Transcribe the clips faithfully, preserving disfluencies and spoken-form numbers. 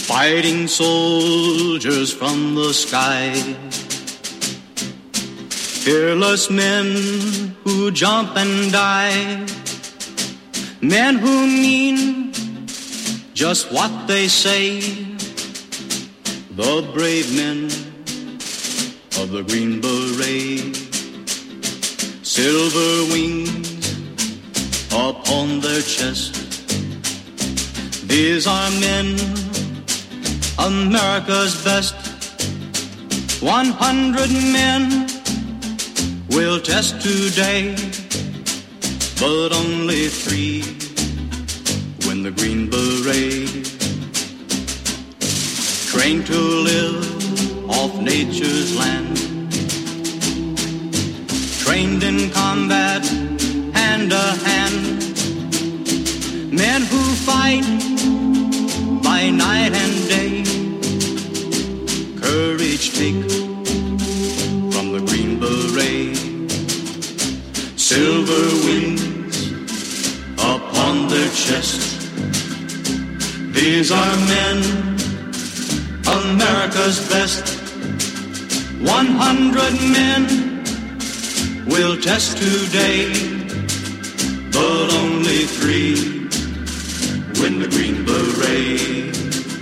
Fighting soldiers from the sky, fearless men who jump and die, men who mean just what they say, the brave men of the Green Beret, silver wings upon their chest. These are men, America's best. One hundred men will test today, but only three win the Green Beret. Trained to live off nature's land, trained in combat hand to hand, men who fight by night and day, courage take from the Green Beret, silver wings upon their chest. These are men, America's best. One hundred men will test today, but only three win the Green Beret.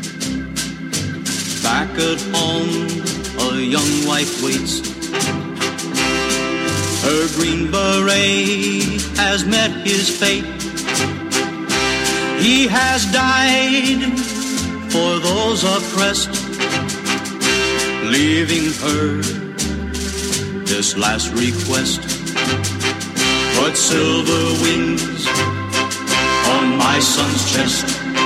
Back at home, a young wife waits. Her Green Beret has met his fate. He has died for those oppressed, leaving her this last request. Put silver wings on my son's chest.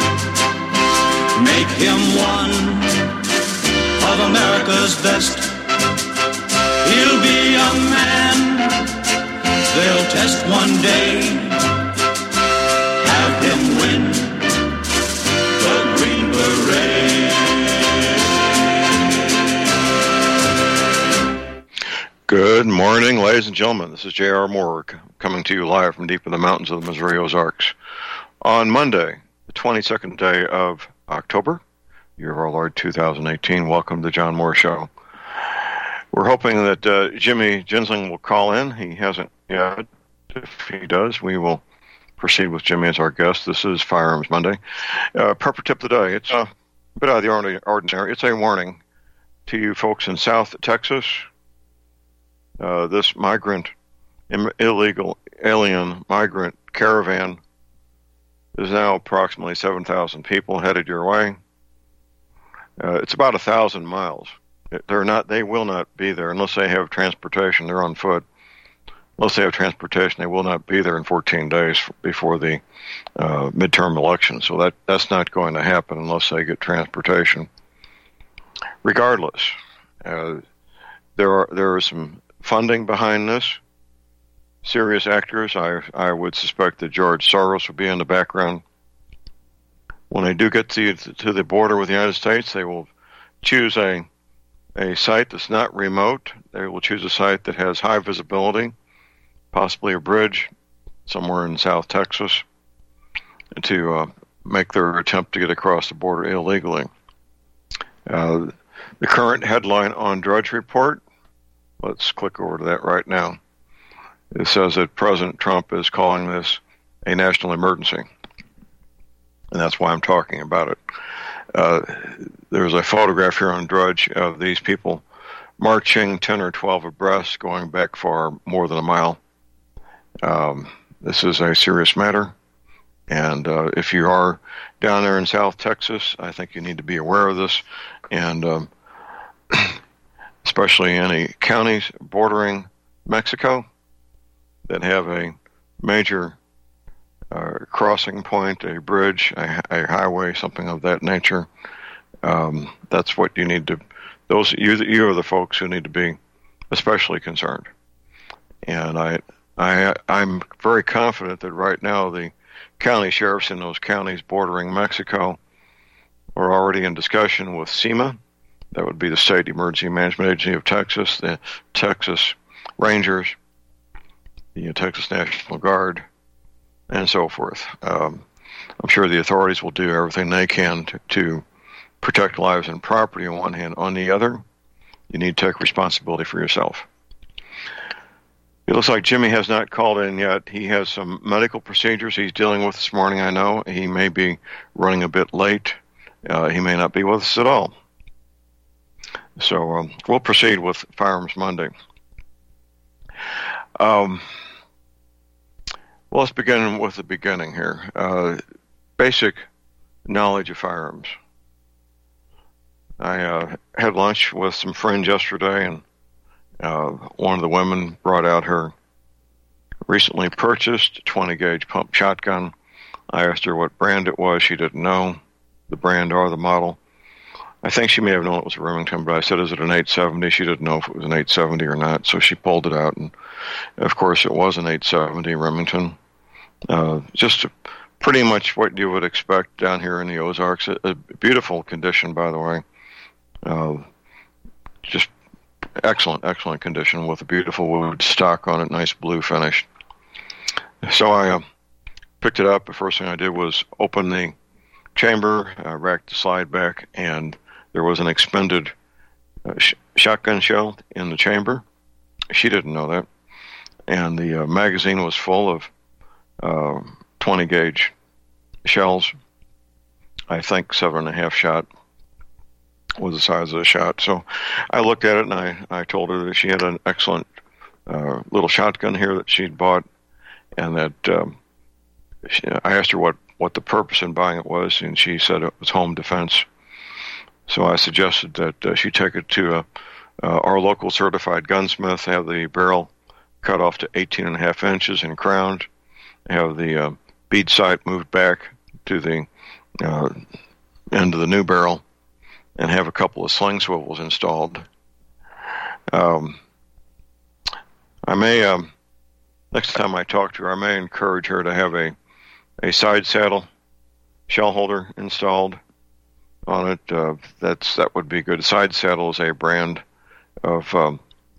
Make him one of America's best. He'll be a man they'll test one day. Have him win the Green Beret. Good morning, ladies and gentlemen. This is J R. Moore coming to you live from deep in the mountains of the Missouri Ozarks on Monday, the twenty-second day of October, year of our Lord two thousand eighteen. Welcome to the John Moore Show. We're hoping that uh, Jimmy Ginsling will call in. He hasn't yet. If he does, we will proceed with Jimmy as our guest. This is Firearms Monday. Uh, Prepper tip of the day. It's a bit out of the ordinary. It's a warning to you folks in South Texas. Uh, this migrant, Im- illegal alien migrant caravan is now approximately seven thousand people headed your way. Uh, it's about a thousand miles. They're not. They will not be there unless they have transportation. They're on foot. Unless they have transportation, they will not be there in fourteen days before the uh, midterm election. So that that's not going to happen unless they get transportation. Regardless, uh, there are there are some funding behind this. Serious actors. I I would suspect that George Soros will be in the background. When they do get to to the border with the United States, they will choose a a site that's not remote. They will choose a site that has high visibility, possibly a bridge somewhere in South Texas, to uh, make their attempt to get across the border illegally. Uh, the current headline on Drudge Report, let's click over to that right now. It says that President Trump is calling this a national emergency, and that's why I'm talking about it. Uh, there's a photograph here on Drudge of these people marching ten or twelve abreast, going back far more than a mile. Um, this is a serious matter, and uh, if you are down there in South Texas, I think you need to be aware of this, and um, especially any counties bordering Mexico that have a major uh, crossing point, a bridge, a, a highway, something of that nature. Um, that's what you need to. Those you you are the folks who need to be especially concerned, and I. I, I'm very confident that right now the county sheriffs in those counties bordering Mexico are already in discussion with SEMA. That would be the State Emergency Management Agency of Texas, the Texas Rangers, the Texas National Guard, and so forth. Um, I'm sure the authorities will do everything they can to, to protect lives and property on one hand. On the other, you need to take responsibility for yourself. It looks like Jimmy has not called in yet. He has some medical procedures he's dealing with this morning, I know. He may be running a bit late. Uh, he may not be with us at all. So um, we'll proceed with Firearms Monday. Um, well, let's begin with the beginning here. Uh, basic knowledge of firearms. I uh, had lunch with some friends yesterday, and uh, one of the women brought out her recently purchased twenty gauge pump shotgun. I asked her what brand it was. She didn't know the brand or the model. I think she may have known it was a Remington, but I said, is it an eight seventy? She didn't know if it was an eight seventy or not, so she pulled it out, and of course it was an eight seventy Remington. Uh, just pretty much what you would expect down here in the Ozarks. A, a beautiful condition, by the way. Uh, just excellent, excellent condition with a beautiful wood stock on it, nice blue finish. So I uh, picked it up. The first thing I did was open the chamber, uh, racked the slide back, and there was an expended uh, sh- shotgun shell in the chamber. She didn't know that. And the uh, magazine was full of uh, twenty gauge shells. I think seven and a half shot was the size of the shot. So I looked at it, and I, I told her that she had an excellent uh, little shotgun here that she'd bought, and that um, she, I asked her what, what the purpose in buying it was, and she said it was home defense. So I suggested that uh, she take it to uh, uh, our local certified gunsmith, have the barrel cut off to eighteen and a half inches and crowned, have the uh, bead sight moved back to the uh, end of the new barrel, and have a couple of sling swivels installed. Um, I may, um, next time I talk to her, I may encourage her to have a, a side saddle shell holder installed on it. Uh, that's that would be good. Side saddle is a brand of um,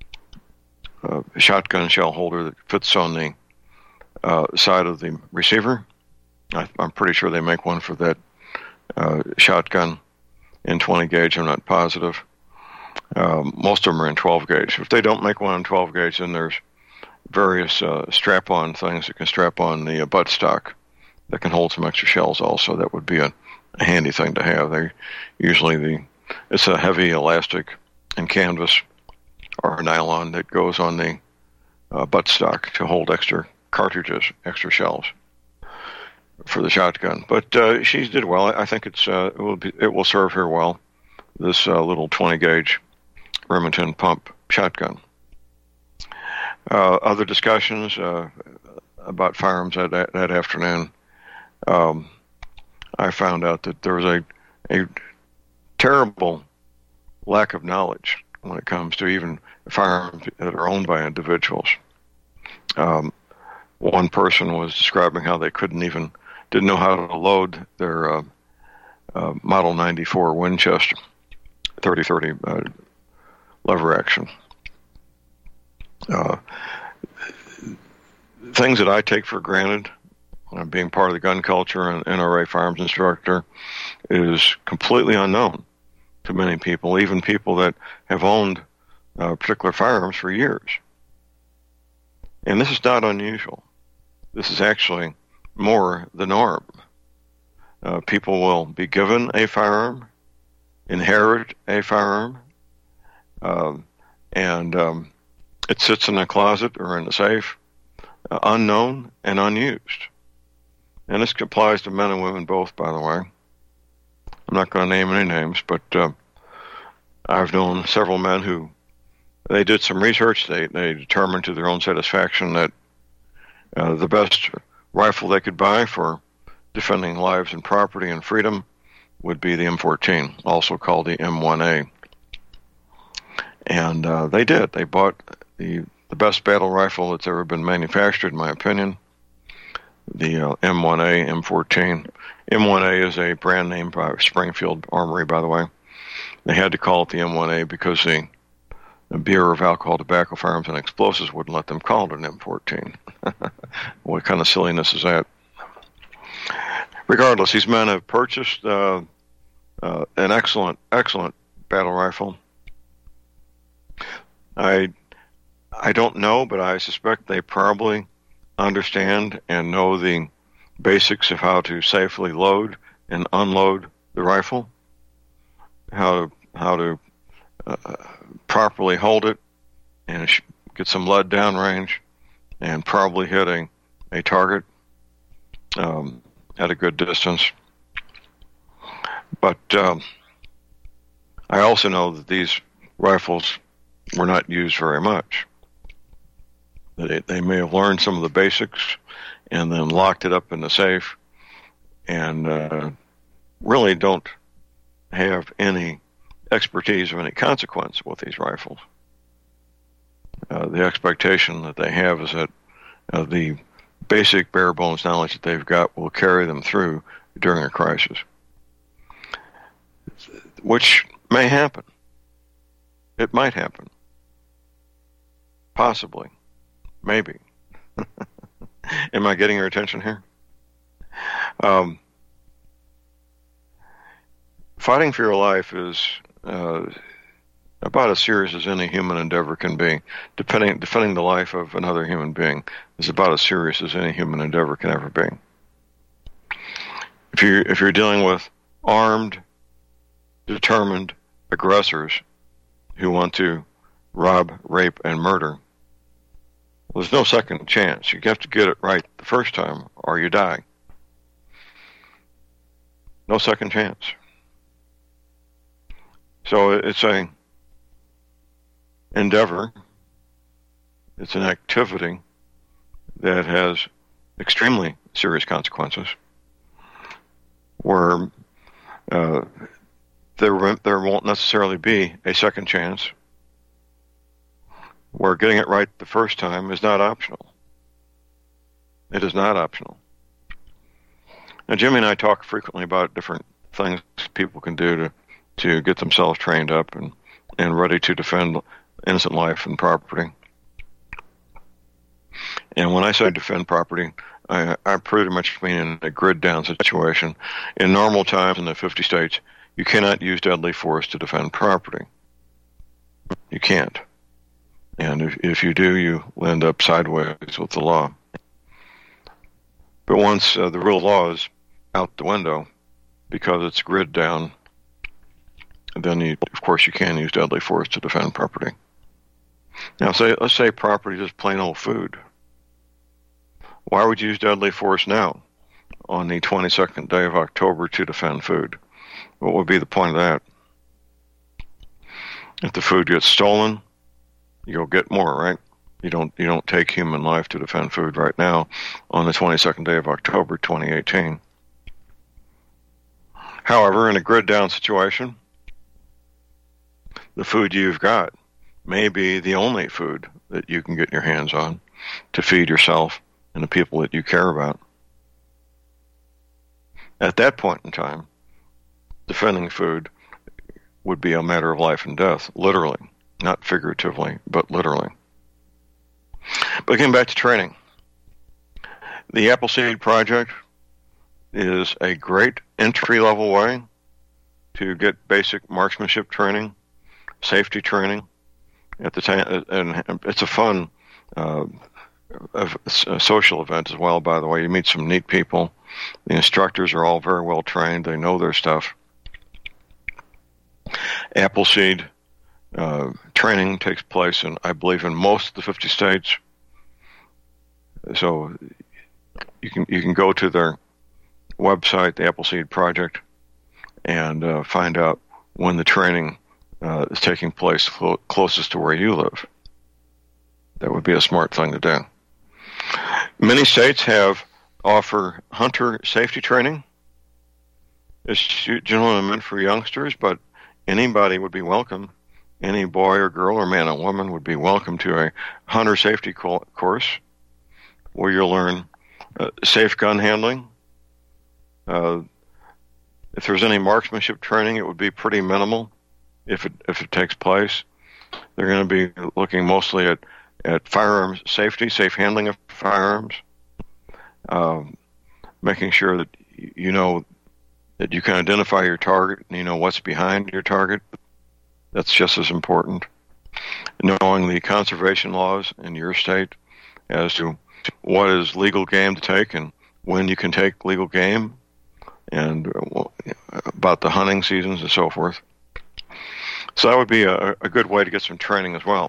uh, shotgun shell holder that fits on the uh, side of the receiver. I, I'm pretty sure they make one for that uh, shotgun in twenty gauge. I'm not positive. Um, most of them are in twelve gauge. If they don't make one in twelve gauge, then there's various uh, strap-on things that can strap on the uh, buttstock that can hold some extra shells also. That would be a, a handy thing to have. They usually the it's a heavy elastic and canvas or nylon that goes on the uh, buttstock to hold extra cartridges, extra shells for the shotgun. But uh, she did well. I think it's uh, it will be it will serve her well. This uh, little twenty gauge Remington pump shotgun. Uh, other discussions uh, about firearms that that, that afternoon. Um, I found out that there was a a terrible lack of knowledge when it comes to even firearms that are owned by individuals. Um, one person was describing how they couldn't even didn't know how to load their uh, uh, Model ninety-four Winchester thirty thirty uh, lever action. Uh, things that I take for granted, uh, being part of the gun culture and N R A firearms instructor, is completely unknown to many people, even people that have owned uh, particular firearms for years. And this is not unusual. This is actually more the norm. Uh, people will be given a firearm, inherit a firearm, uh, and um, it sits in a closet or in a safe, uh, unknown and unused. And this applies to men and women both, by the way. I'm not going to name any names, but uh, I've known several men who they did some research. They they determined to their own satisfaction that uh, the best rifle they could buy for defending lives and property and freedom would be the M fourteen, also called the M one A. And uh, they did. They bought the the best battle rifle that's ever been manufactured, in my opinion, the uh, M one A, M fourteen. M one A is a brand name by Springfield Armory, by the way. They had to call it the M one A because the, the Bureau of Alcohol, Tobacco, Firearms, and Explosives wouldn't let them call it an M fourteen. What kind of silliness is that? Regardless, these men have purchased uh, uh, an excellent, excellent battle rifle. I I don't know, but I suspect they probably understand and know the basics of how to safely load and unload the rifle, how to how to uh, properly hold it and sh- get some lead downrange, and probably hit a, a target um, at a good distance. But um, I also know that these rifles were not used very much. They, they may have learned some of the basics and then locked it up in the safe, and uh, really don't have any expertise of any consequence with these rifles. Uh, the expectation that they have is that uh, the basic bare bones knowledge that they've got will carry them through during a crisis, which may happen. It might happen. Possibly. Maybe. Am I getting your attention here? Um, fighting for your life is uh, about as serious as any human endeavor can be. Defending, defending the life of another human being is about as serious as any human endeavor can ever be. If you if you're dealing with armed, determined aggressors who want to rob, rape, and murder, well, there's no second chance. You have to get it right the first time, or you die. No second chance. So it's a endeavor. It's an activity that has extremely serious consequences, where uh, there there won't necessarily be a second chance, where getting it right the first time is not optional. It is not optional. Now, Jimmy and I talk frequently about different things people can do to, to get themselves trained up and, and ready to defend innocent life and property. And when I say defend property, I, I pretty much mean in a grid-down situation. In normal times in the fifty states, you cannot use deadly force to defend property. You can't. And if, if you do, you end up sideways with the law. But once uh, the real law is out the window, because it's grid down, then you, of course you can use deadly force to defend property. Now, say let's say property is plain old food. Why would you use deadly force now, on the twenty-second day of October, to defend food? What would be the point of that? If the food gets stolen, you'll get more, right? You don't you don't take human life to defend food right now on the twenty-second day of October, twenty eighteen. However, in a grid-down situation, the food you've got may be the only food that you can get your hands on to feed yourself and the people that you care about. At that point in time, defending food would be a matter of life and death, literally. Not figuratively, but literally. But getting back to training. The Appleseed Project is a great entry-level way to get basic marksmanship training, safety training. At the time, and it's a fun uh, a social event as well, by the way. You meet some neat people. The instructors are all very well trained. They know their stuff. Appleseed uh, training takes place in, I believe, in most of the fifty states. So you can you can go to their website, the Appleseed Project, and uh, find out when the training uh, is taking place clo- closest to where you live. That would be a smart thing to do. Many states have offer hunter safety training. It's generally meant for youngsters, but anybody would be welcome. Any boy or girl or man or woman would be welcome to a hunter safety co- course where you'll learn uh, safe gun handling. Uh, if there's any marksmanship training, it would be pretty minimal if it if it takes place. They're going to be looking mostly at, at firearms safety, safe handling of firearms, uh, making sure that you know that you can identify your target and you know what's behind your target. That's just as important. Knowing the conservation laws in your state as to what is legal game to take and when you can take legal game, and about the hunting seasons and so forth. So that would be a, a good way to get some training as well.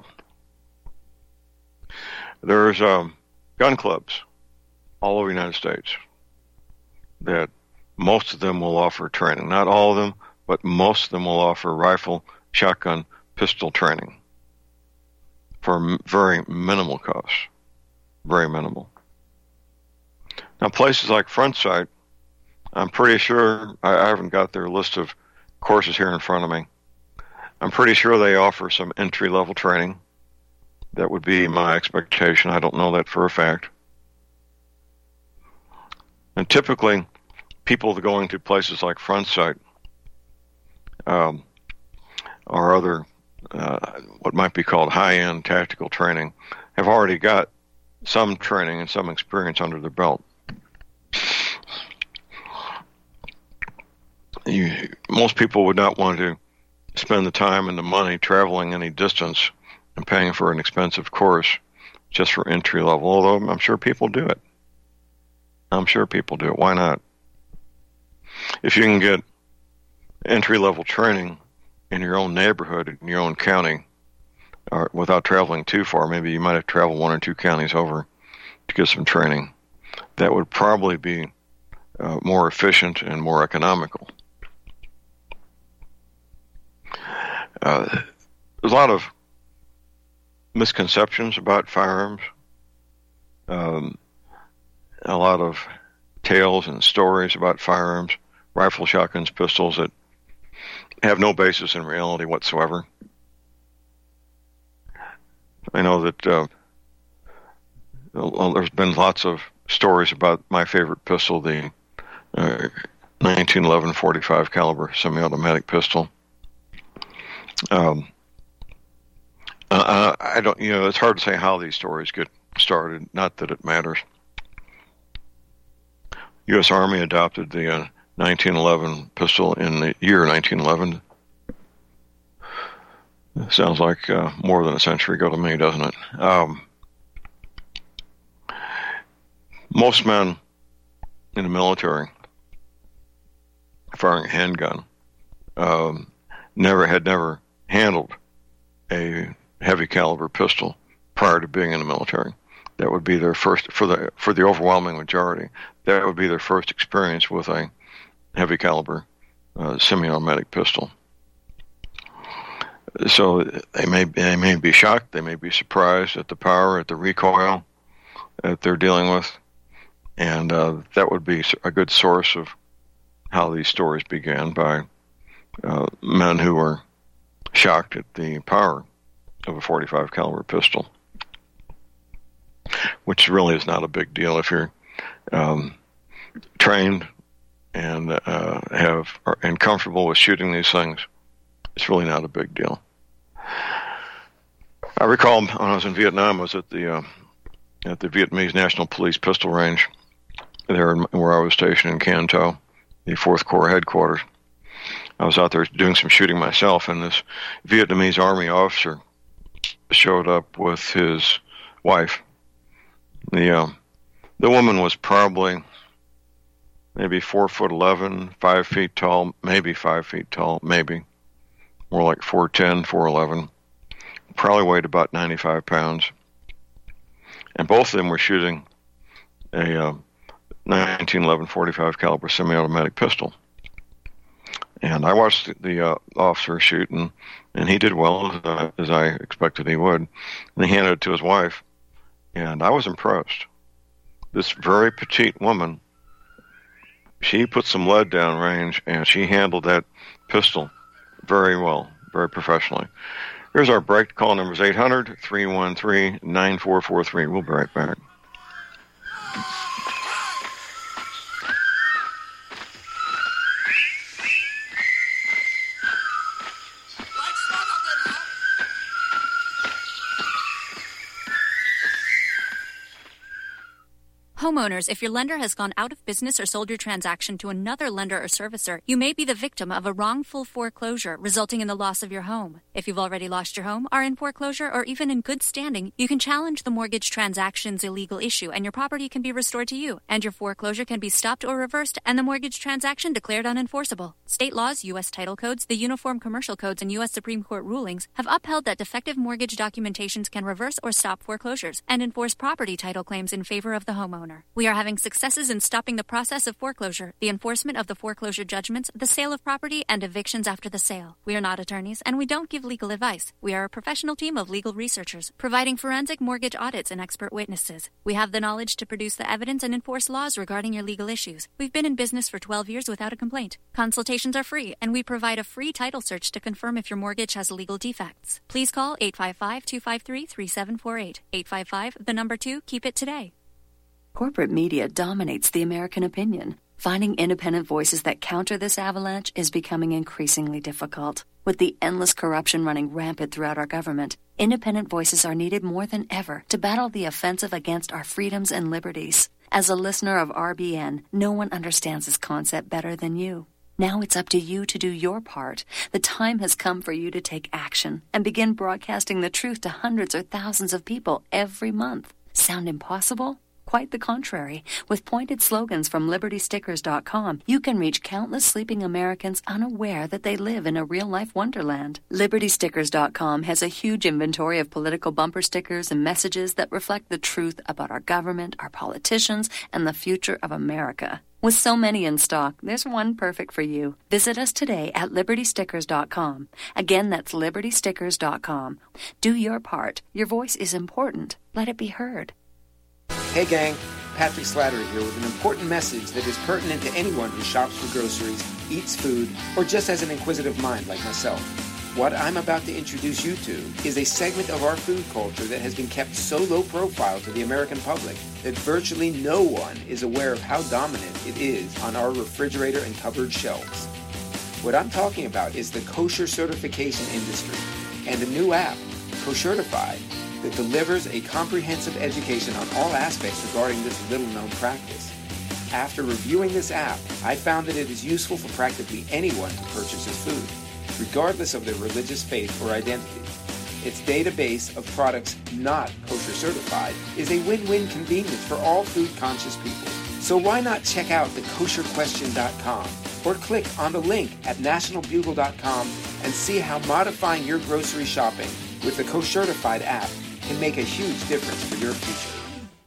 There's um, gun clubs all over the United States that most of them will offer training. Not all of them, but most of them will offer rifle, shotgun, pistol training for very minimal cost. Very minimal. Now, places like Front Sight, I'm pretty sure, I, I haven't got their list of courses here in front of me. I'm pretty sure they offer some entry-level training. That would be my expectation. I don't know that for a fact. And typically, people going to places like Front Sight um, or other, uh, what might be called high-end tactical training, have already got some training and some experience under their belt. You, most people would not want to spend the time and the money traveling any distance and paying for an expensive course just for entry level, although I'm sure people do it. I'm sure people do it. Why not? If you can get entry level training in your own neighborhood, in your own county, or without traveling too far, maybe you might have to travel one or two counties over to get some training. That would probably be uh, more efficient and more economical. Uh, there's a lot of misconceptions about firearms, um, a lot of tales and stories about firearms, rifle, shotguns, pistols that have no basis in reality whatsoever. I know that uh, well, there's been lots of stories about my favorite pistol, the uh, nineteen eleven forty-five caliber semi-automatic pistol. Um, uh, I don't, you know, it's hard to say how these stories get started. Not that it matters. U S Army adopted the uh, nineteen eleven pistol in the year nineteen eleven. Sounds like uh, more than a century ago to me, doesn't it? Um, most men in the military firing a handgun um, never had never handled a heavy caliber pistol prior to being in the military. That would be their first, for the for the overwhelming majority, that would be their first experience with a heavy caliber uh, semi-automatic pistol. So they may they may be shocked, they may be surprised at the power, at the recoil that they're dealing with, and uh, that would be a good source of how these stories began, by uh, men who were shocked at the power of a forty-five caliber pistol, which really is not a big deal if you're um, trained and uh, have are, and comfortable with shooting these things. It's really not a big deal. I recall when I was in Vietnam, I was at the uh, at the Vietnamese National Police pistol range there in, where I was stationed in Can Tho, the fourth Corps headquarters. I was out there doing some shooting myself, and this Vietnamese Army officer showed up with his wife. The uh, the woman was probably maybe four foot eleven, five feet tall, maybe five feet tall, maybe more like four ten, four eleven. Probably weighed about ninety-five pounds, and both of them were shooting a uh, nineteen eleven forty-five caliber semi-automatic pistol. And I watched the, the uh, officer shoot, and, and he did well, as, uh, as I expected he would. And he handed it to his wife, and I was impressed. This very petite woman, she put some lead down range, and she handled that pistol very well, very professionally. Here's our break. Call number is eight hundred, three one three, nine four four three. We'll be right back. Homeowners, if your lender has gone out of business or sold your transaction to another lender or servicer, you may be the victim of a wrongful foreclosure, resulting in the loss of your home. If you've already lost your home, are in foreclosure, or even in good standing, you can challenge the mortgage transaction's illegal issue, and your property can be restored to you, and your foreclosure can be stopped or reversed, and the mortgage transaction declared unenforceable. State laws, U S title codes, the Uniform Commercial Codes, and U S Supreme Court rulings have upheld that defective mortgage documentations can reverse or stop foreclosures and enforce property title claims in favor of the homeowner. We are having successes in stopping the process of foreclosure, the enforcement of the foreclosure judgments, the sale of property, and evictions after the sale. We are not attorneys, and we don't give legal advice. We are a professional team of legal researchers, providing forensic mortgage audits and expert witnesses. We have the knowledge to produce the evidence and enforce laws regarding your legal issues. We've been in business for twelve years without a complaint. Consultations are free, and we provide a free title search to confirm if your mortgage has legal defects. Please call eight five five, two five three, three seven four eight. eight five five, the number two, keep it today. Corporate media dominates the American opinion. Finding independent voices that counter this avalanche is becoming increasingly difficult. With the endless corruption running rampant throughout our government, independent voices are needed more than ever to battle the offensive against our freedoms and liberties. As a listener of R B N, no one understands this concept better than you. Now it's up to you to do your part. The time has come for you to take action and begin broadcasting the truth to hundreds or thousands of people every month. Sound impossible? Quite the contrary. With pointed slogans from Liberty Stickers dot com, you can reach countless sleeping Americans unaware that they live in a real-life wonderland. Liberty Stickers dot com has a huge inventory of political bumper stickers and messages that reflect the truth about our government, our politicians, and the future of America. With so many in stock, there's one perfect for you. Visit us today at Liberty Stickers dot com. Again, that's Liberty Stickers dot com. Do your part. Your voice is important. Let it be heard. Hey gang, Patrick Slattery here with an important message that is pertinent to anyone who shops for groceries, eats food, or just has an inquisitive mind like myself. What I'm about to introduce you to is a segment of our food culture that has been kept so low profile to the American public that virtually no one is aware of how dominant it is on our refrigerator and cupboard shelves. What I'm talking about is the kosher certification industry and a new app, Koshertified, that delivers a comprehensive education on all aspects regarding this little-known practice. After reviewing this app, I found that it is useful for practically anyone who purchases food, regardless of their religious faith or identity. Its database of products not kosher certified is a win-win convenience for all food-conscious people. So why not check out the kosher question dot com or click on the link at national bugle dot com and see how modifying your grocery shopping with the Koshertified app can make a huge difference for your future.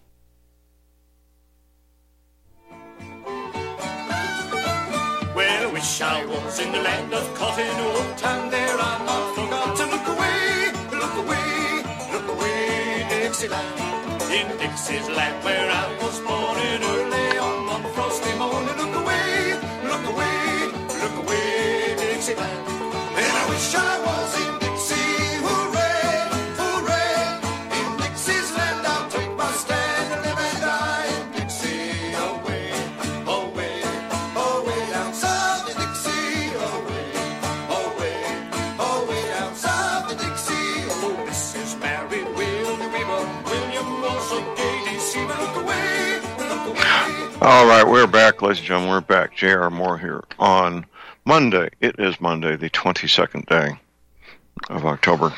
Well, I wish I was in the land of cotton wool, and there I'm not forgot to look away, look away, look away, Dixieland. In Dixie's land where I was born in early on one frosty morning, look away, look away, look away, Dixieland. And I wish I was in Dixie, hooray, hooray. In Dixie's land I'll take my stand and live and die in Dixie, away, away, away down south in Dixie, away, away, away down south in Dixie. Oh, Missus Mary William Weaver, William also Gady Seaver, look away, look away. All right, we're back, ladies and gentlemen. We're back. J R. Moore here on Monday. It is Monday, the twenty-second day of October.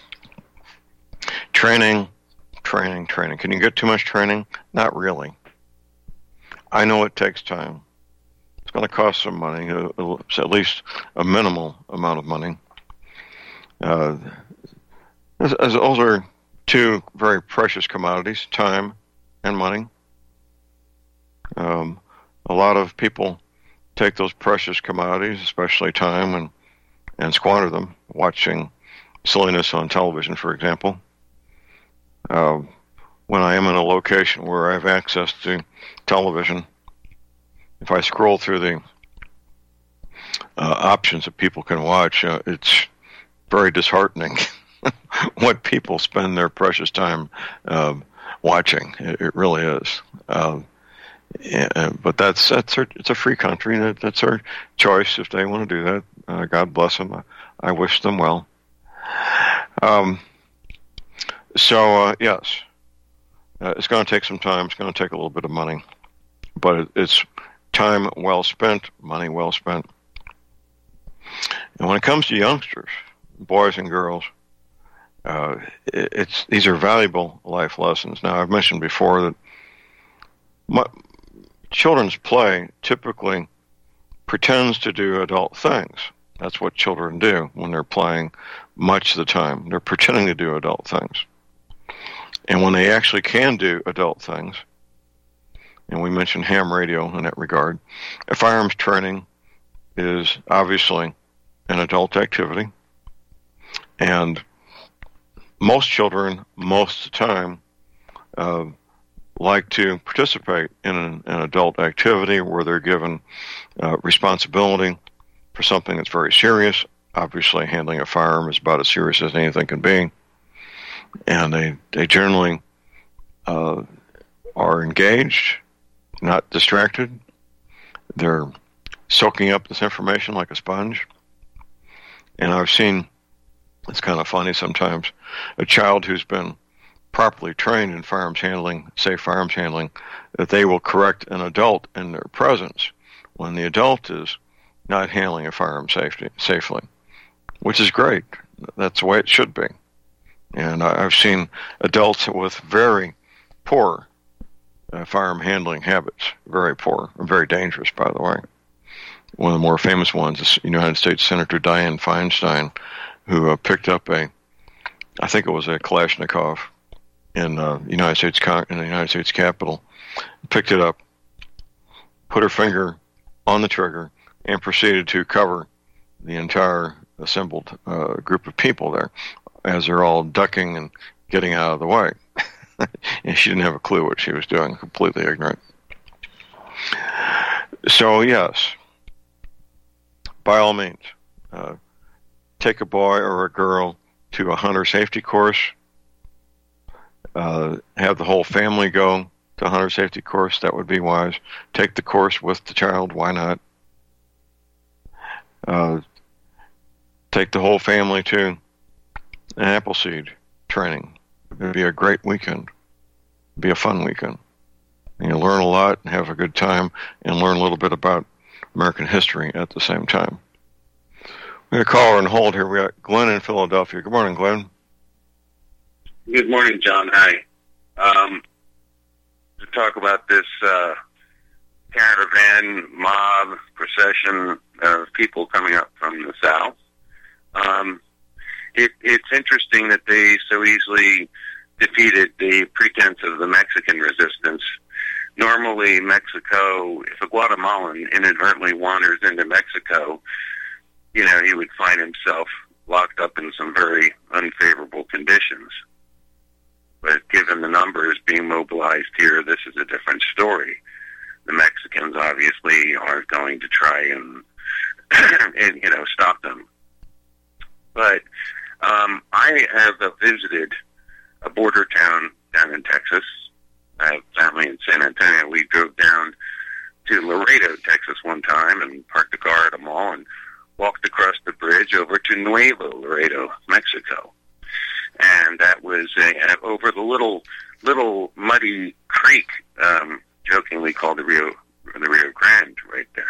Training, training, training. Can you get too much training? Not really. I know it takes time. It's going to cost some money, it's at least a minimal amount of money. Uh, as, as those are two very precious commodities, time and money. Um, a lot of people take those precious commodities, especially time, and, and squander them, watching silliness on television, for example. Uh, when I am in a location where I have access to television, if I scroll through the uh, options that people can watch, uh, it's very disheartening what people spend their precious time uh, watching. It, it really is. Uh, Yeah, but that's that's our, it's a free country. That, that's our choice if they want to do that. Uh, God bless them. I, I wish them well. Um, so uh, yes, Uh, it's going to take some time. It's going to take a little bit of money, but it, it's time well spent, money well spent. And when it comes to youngsters, boys and girls, uh, it, it's these are valuable life lessons. Now, I've mentioned before that my, children's play typically pretends to do adult things. That's what children do when they're playing much of the time. They're pretending to do adult things. And when they actually can do adult things, and we mentioned ham radio in that regard, firearms training is obviously an adult activity. And most children, most of the time, uh, like to participate in an, an adult activity where they're given uh, responsibility for something that's very serious. Obviously, handling a firearm is about as serious as anything can be. And they, they generally uh, are engaged, not distracted. They're soaking up this information like a sponge. And I've seen, it's kind of funny sometimes, a child who's been properly trained in firearms handling, safe firearms handling, that they will correct an adult in their presence when the adult is not handling a firearm safety, safely, which is great. That's the way it should be. And I've seen adults with very poor uh, firearm handling habits, very poor, very dangerous, by the way. One of the more famous ones is United States Senator Dianne Feinstein, who uh, picked up a, I think it was a Kalashnikov in uh, United States in the United States Capitol, picked it up, put her finger on the trigger, and proceeded to cover the entire assembled uh, group of people there as they're all ducking and getting out of the way. And she didn't have a clue what she was doing, completely ignorant. So, yes, by all means, uh, take a boy or a girl to a hunter safety course. Uh, have the whole family go to a hunter safety course. That would be wise. Take the course with the child. Why not? Uh, take the whole family to an Appleseed training. It would be a great weekend. It would be a fun weekend. And you'll learn a lot and have a good time and learn a little bit about American history at the same time. We're going to call her and hold here. We got Glenn in Philadelphia. Good morning, Glenn. Good morning, John. Hi. Um, to talk about this uh, caravan mob procession of people coming up from the south. Um, it, it's interesting that they so easily defeated the pretense of the Mexican resistance. Normally, Mexico, if a Guatemalan inadvertently wanders into Mexico, you know, he would find himself locked up in some very unfavorable conditions. But given the numbers being mobilized here, this is a different story. The Mexicans obviously aren't going to try and, and you know, stop them. But um, I have uh, visited a border town down in Texas. I have family in San Antonio. We drove down to Laredo, Texas one time and parked the car at a mall and walked across the bridge over to Nuevo Laredo, Mexico. And that was uh, over the little little muddy creek, um, jokingly called the Rio the Rio Grande, right there,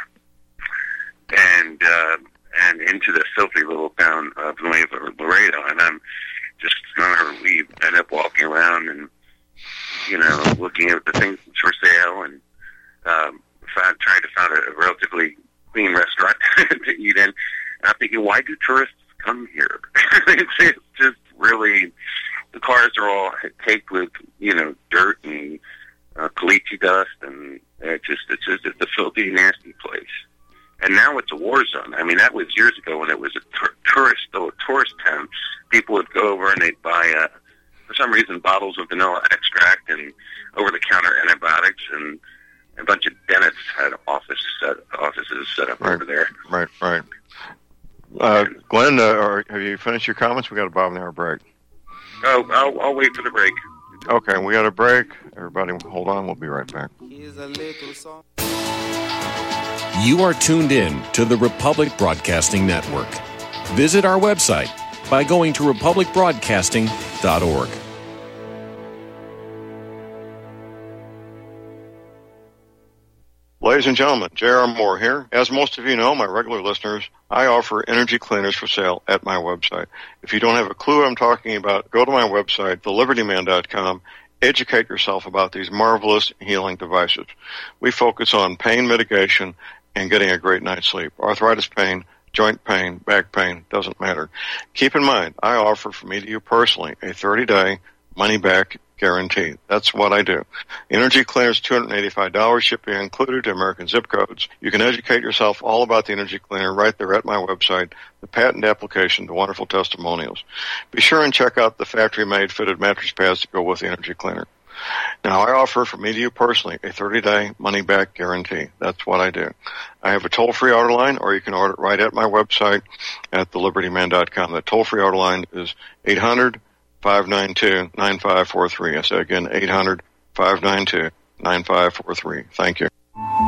and uh, and into the filthy little town of Nuevo Laredo. And I'm just gonna we end up walking around and you know looking at the things for sale and um, found, trying to find a relatively clean restaurant to eat in. And I'm thinking, why do tourists come here? it's, it's just really, the cars are all caked with, you know, dirt and uh, caliche dust, and it just, it's just it's a filthy, nasty place. And now it's a war zone. I mean, that was years ago when it was a tur- tourist, though a tourist town. People would go over and they'd buy, uh, for some reason, bottles of vanilla extract and over-the-counter antibiotics, and a bunch of dentists had office set, offices set up right, over there. Right, right. Uh, Glenn, uh, are, have you finished your comments? We got a bottom hour break. Oh, I'll, I'll wait for the break. Okay, we got a break. Everybody, hold on. We'll be right back. You are tuned in to the Republic Broadcasting Network. Visit our website by going to republic broadcasting dot org. Ladies and gentlemen, J R. Moore here. As most of you know, my regular listeners, I offer energy cleaners for sale at my website. If you don't have a clue what I'm talking about, go to my website, the liberty man dot com. Educate yourself about these marvelous healing devices. We focus on pain mitigation and getting a great night's sleep. Arthritis pain, joint pain, back pain, doesn't matter. Keep in mind, I offer for me to you personally a thirty-day money-back guarantee. That's what I do. Energy Cleaner is two hundred eighty-five dollars, shipping included to American zip codes. You can educate yourself all about the Energy Cleaner right there at my website, the patent application, the wonderful testimonials. Be sure and check out the factory-made fitted mattress pads to go with the Energy Cleaner. Now, I offer for me to you personally a thirty-day money-back guarantee. That's what I do. I have a toll-free order line, or you can order it right at my website at the liberty man dot com. That toll-free order line is eight hundred, five nine two, nine five four three. I say again, eight hundred, five nine two, nine five four three. Thank you.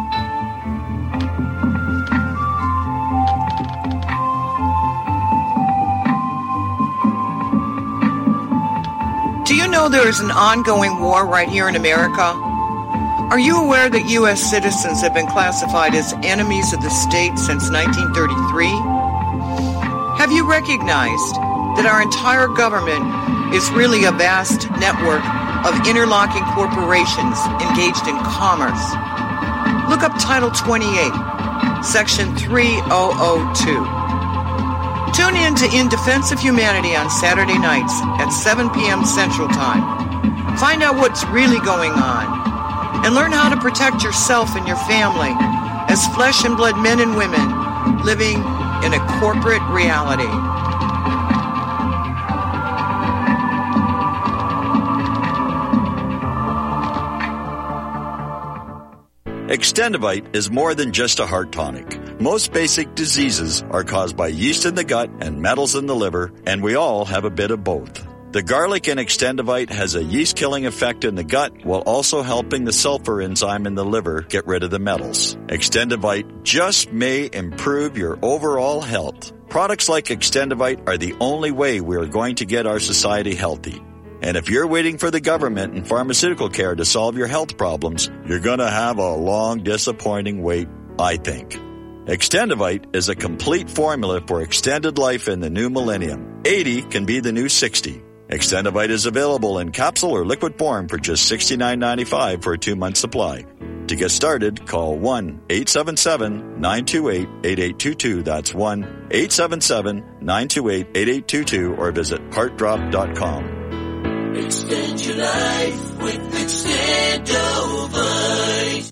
Do you know there is an ongoing war right here in America? Are you aware that U S citizens have been classified as enemies of the state since nineteen thirty-three? Have you recognized that our entire government is really a vast network of interlocking corporations engaged in commerce? Look up Title twenty-eight, Section three thousand two. Tune in to In Defense of Humanity on Saturday nights at seven p.m. Central Time. Find out what's really going on and learn how to protect yourself and your family as flesh and blood men and women living in a corporate reality. Extendivite is more than just a heart tonic. Most basic diseases are caused by yeast in the gut and metals in the liver, and we all have a bit of both. The garlic in Extendivite has a yeast-killing effect in the gut while also helping the sulfur enzyme in the liver get rid of the metals. Extendivite just may improve your overall health. Products like Extendivite are the only way we are going to get our society healthy. And if you're waiting for the government and pharmaceutical care to solve your health problems, you're going to have a long, disappointing wait, I think. Extendivite is a complete formula for extended life in the new millennium. eighty can be the new sixty. Extendivite is available in capsule or liquid form for just sixty-nine ninety-five for a two-month supply. To get started, call one eight seven seven, nine two eight, eight eight two two. That's one eight seven seven, nine two eight, eight eight two two or visit heart drop dot com. Extend your life with Extendivite.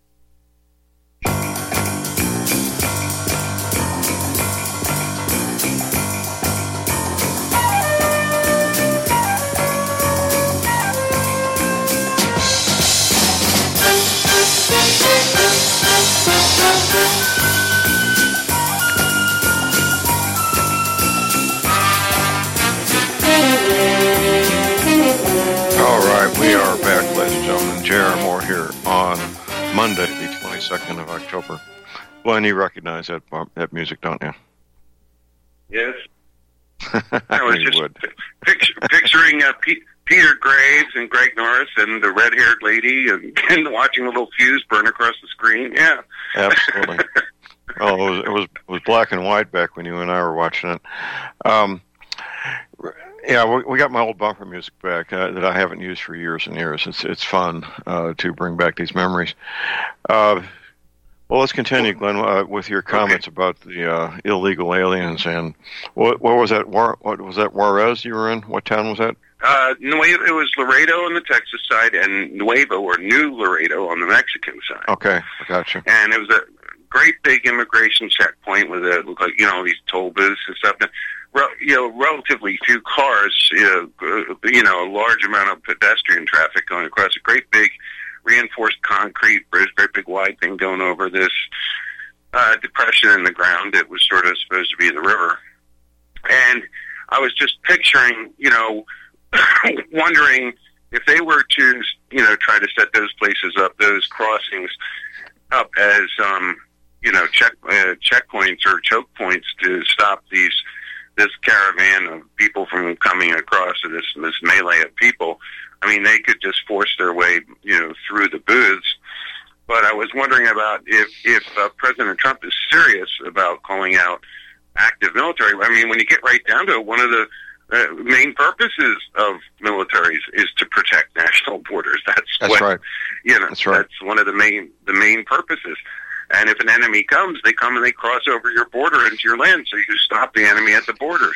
We are back, ladies and gentlemen. J R. Moore here on Monday, the twenty-second of October. Glenn, you recognize that that music, don't you? Yes. I was just would. Picture, picturing uh, P- Peter Graves and Greg Norris and the red-haired lady and, and watching a little fuse burn across the screen. Yeah. Absolutely. Well, it was, it was it was black and white back when you and I were watching it. Um, Yeah, we, we got my old bumper music back uh, that I haven't used for years and years. It's it's fun uh, to bring back these memories. Uh, well, let's continue, Glenn, uh, with your comments okay. about the uh, illegal aliens and what, what was that? War, what was that? Juarez you were in? What town was that? Uh, Nuevo, it was Laredo on the Texas side and Nuevo or New Laredo on the Mexican side. Okay, I gotcha. And it was a great big immigration checkpoint with a, like, you know, these toll booths and stuff. And, you know, relatively few cars, you know, you know, a large amount of pedestrian traffic going across a great big reinforced concrete bridge, great big wide thing going over this uh, depression in the ground. It was sort of supposed to be the river. And I was just picturing, you know, wondering if they were to, you know, try to set those places up, those crossings up as, um, you know, check uh, checkpoints or choke points to stop these this caravan of people from coming across to this this melee of people. I mean, they could just force their way, you know, through the booths But I was wondering about if, if uh, President Trump is serious about calling out active military. I mean, when you get right down to it, one of the uh, main purposes of militaries is to protect national borders. That's, that's what, right. You know, that's right. That's one of the main the main purposes. And if an enemy comes, they come and they cross over your border into your land, so you stop the enemy at the border.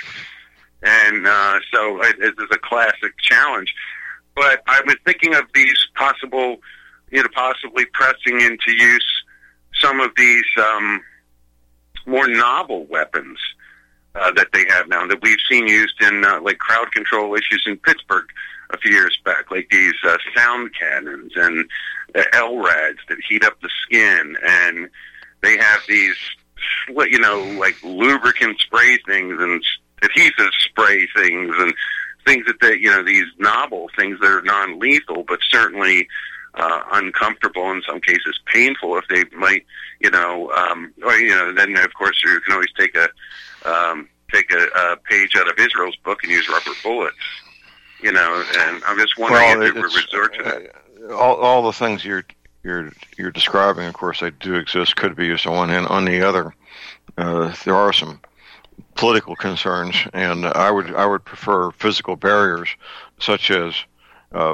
And uh, so it, it is a classic challenge. But I was thinking of these possible, you know, possibly pressing into use some of these um, more novel weapons uh, that they have now that we've seen used in uh, like crowd control issues in Pittsburgh a few years back, like these uh, sound cannons and uh, L RADs that heat up the skin, and they have these, you know, like lubricant spray things and adhesive spray things and things that they, you know, these novel things that are non-lethal, but certainly uh, uncomfortable, in some cases painful if they might, you know, um, or, you know, then of course you can always take a, um, take a, a page out of Israel's book and use rubber bullets, you know, and I'm just wondering well, if they would resort to that. Uh, all, all the things you're, you're, you're describing, of course, they do exist, could be used on one hand. On the other, uh, there are some political concerns, and I would I would prefer physical barriers, such as uh,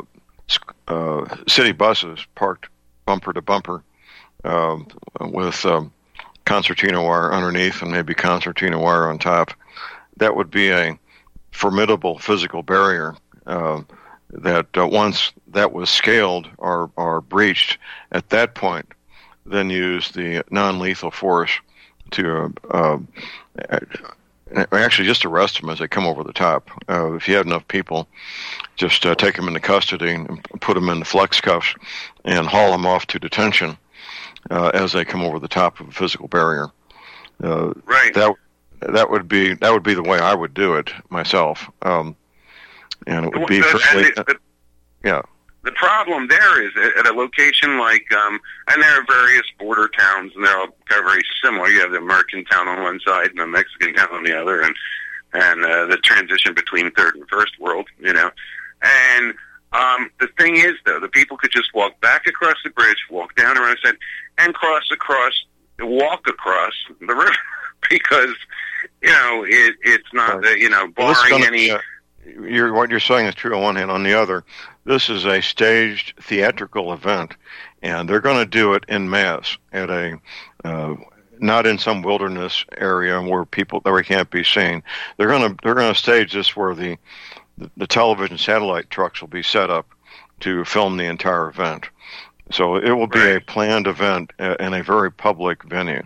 uh, city buses parked bumper to bumper uh, with um, concertina wire underneath and maybe concertina wire on top. That would be a formidable physical barrier uh, that uh, once that was scaled or, or breached, at that point, then use the non-lethal force to uh, uh, actually just arrest them as they come over the top. Uh, if you have enough people, just uh, take them into custody and put them in the flex cuffs and haul them off to detention uh, as they come over the top of a physical barrier. Uh, right. That that would be that would be the way I would do it myself, um, and it would be the, fairly, the, the, yeah. The problem there is at a location like, um, and there are various border towns, and they're all kind of very similar. You have the American town on one side and the Mexican town on the other, and and uh, the transition between third and first world, you know. And um, the thing is, though, the people could just walk back across the bridge, walk down around the side, and cross across, walk across the river, because, you know, it, it's not, the, you know, barring well, gonna, any... Uh, you're, what you're saying is true on one hand. On the other, this is a staged theatrical event, and they're going to do it en masse at a... Uh, not in some wilderness area where people where can't be seen. They're going to they're going to stage this where the, the the television satellite trucks will be set up to film the entire event. So it will be right. a planned event in a very public venue.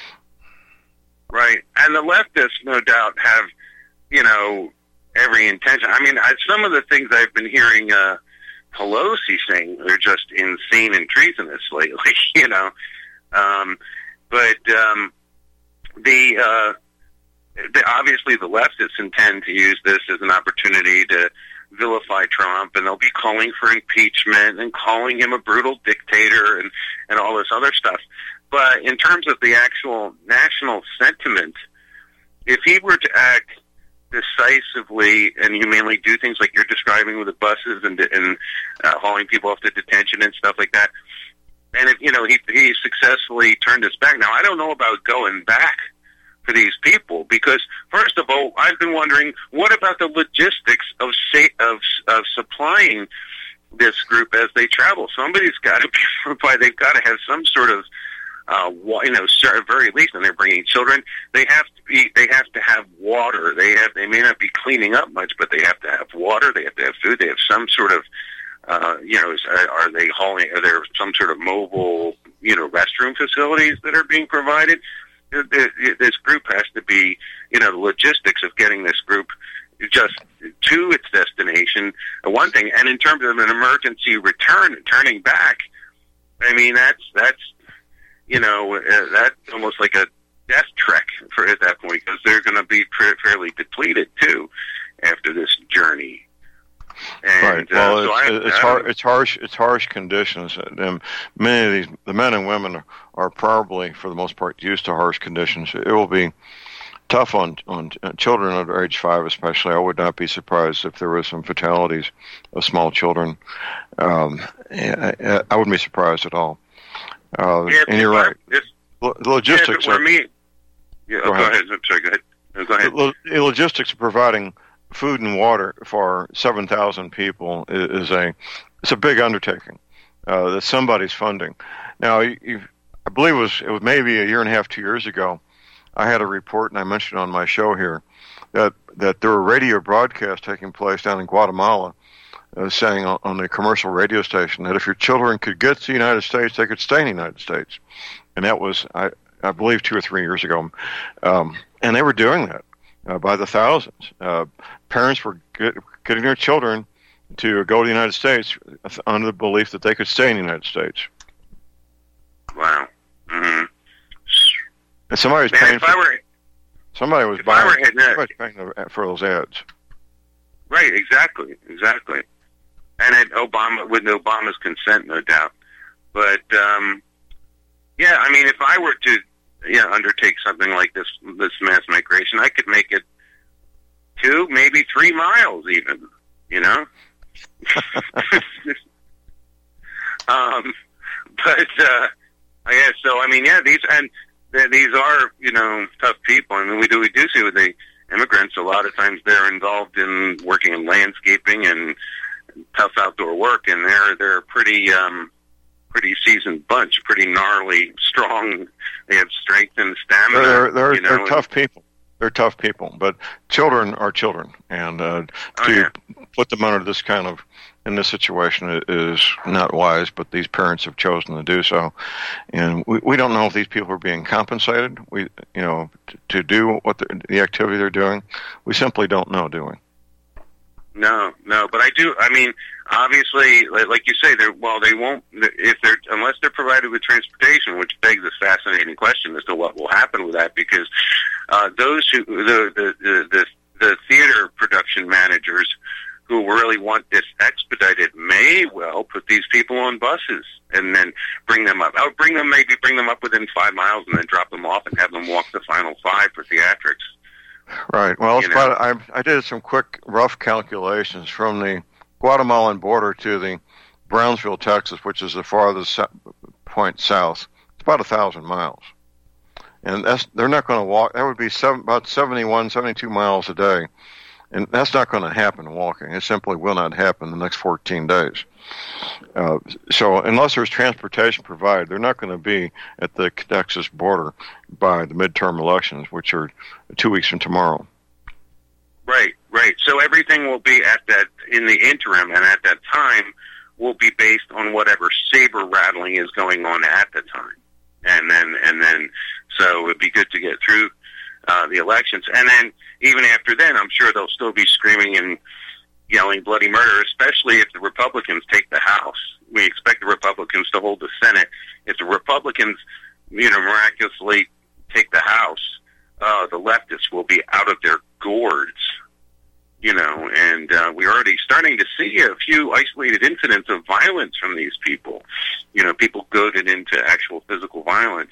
Right, and the leftists, no doubt, have you know every intention. I mean, I, some of the things I've been hearing uh, Pelosi saying are just insane and treasonous lately. You know. Um, But um, the, uh, the obviously the leftists intend to use this as an opportunity to vilify Trump, and they'll be calling for impeachment and calling him a brutal dictator and, and all this other stuff. But in terms of the actual national sentiment, if he were to act decisively and humanely, do things like you're describing with the buses and, and uh, hauling people off to detention and stuff like that, and if, you know, he he successfully turned his back. Now, I don't know about going back for these people because, first of all, I've been wondering, what about the logistics of sa- of of supplying this group as they travel? Somebody's got to be, they've got to have some sort of, uh, you know, at very least, when they're bringing children, they have to be, they have to have water. They have, they may not be cleaning up much, but they have to have water. They have to have food. They have some sort of, Uh, you know, is, are they hauling, are there some sort of mobile, you know, restroom facilities that are being provided? This group has to be, you know, the logistics of getting this group just to its destination, one thing. And in terms of an emergency return, turning back, I mean, that's, that's, you know, uh, that's almost like a death trek for at that point, because they're going to be fairly depleted too after this journey. And, right. Well, uh, so it's, I, it's, I hard, it's harsh. It's harsh conditions, and many of these, the men and women, are probably, for the most part, used to harsh conditions. It will be tough on on children under age five, especially. I would not be surprised if there was some fatalities of small children. Um, I, I wouldn't be surprised at all. Uh, yeah, and you're right. If, Lo- logistics. Yeah, if it were are, me. Yeah, go, oh, go ahead. ahead. I'm sorry. Go ahead. No, go ahead. Lo- the logistics of providing food and water for seven thousand people is, is a it's a big undertaking uh, that somebody's funding. Now, you, you, I believe it was it was maybe a year and a half, two years ago. I had a report, and I mentioned on my show here that that there were radio broadcasts taking place down in Guatemala, uh, saying on, on the commercial radio station that if your children could get to the United States, they could stay in the United States, and that was I. I believe two or three years ago, um, and they were doing that uh, by the thousands. Uh, parents were get, getting their children to go to the United States under the belief that they could stay in the United States. Wow. Mm-hmm. And somebody was Man, paying. if For, I were, somebody was if buying. I were hitting Somebody was paying for those ads. Right. Exactly. Exactly. And at Obama, with Obama's consent, no doubt. But um, yeah, I mean, if I were to yeah, undertake something like this, this mass migration, I could make it two, maybe three miles even, you know? um, but, uh, yeah, so, I mean, yeah, these, and these are, you know, tough people. I mean, we do, we do see with the immigrants, a lot of times they're involved in working in landscaping and tough outdoor work, and they're, they're pretty, um, pretty seasoned bunch, pretty gnarly, strong. They have strength and stamina. They're, they're, you know, they're tough people. They're tough people, but children are children, and uh, oh, to yeah. put them under this kind of in this situation is not wise. But these parents have chosen to do so, and we, we don't know if these people are being compensated. We, you know, to, to do what the, the activity they're doing. We simply don't know, do we? No, no, but I do. I mean, obviously, like you say, they're well, they won't if they're unless they're provided with transportation, which begs a fascinating question as to what will happen with that. Because uh, those who the, the the the the theater production managers who really want this expedited may well put these people on buses and then bring them up. I'll bring them maybe bring them up within five miles and then drop them off and have them walk the final five for theatrics. Right. Well, it's You know. about, I, I did some quick, rough calculations from the Guatemalan border to the Brownsville, Texas, which is the farthest point south. It's about a thousand miles, and that's they're not going to walk. That would be seven, about seventy-one, seventy-two miles a day, and that's not going to happen walking. It simply will not happen in the next fourteen days. Uh, so unless there's transportation provided, they're not going to be at the Texas border by the midterm elections, which are two weeks from tomorrow. Right, right. So everything will be at that, in the interim and at that time, will be based on whatever saber rattling is going on at the time. And then, and then, so it'd be good to get through uh, the elections. And then, even after then, I'm sure they'll still be screaming and yelling bloody murder, especially if the Republicans take the House. We expect the Republicans to hold the Senate. If the Republicans, you know, miraculously take the House, uh, the leftists will be out of their gourds, you know, and uh, we're already starting to see a few isolated incidents of violence from these people, you know, people goaded into actual physical violence.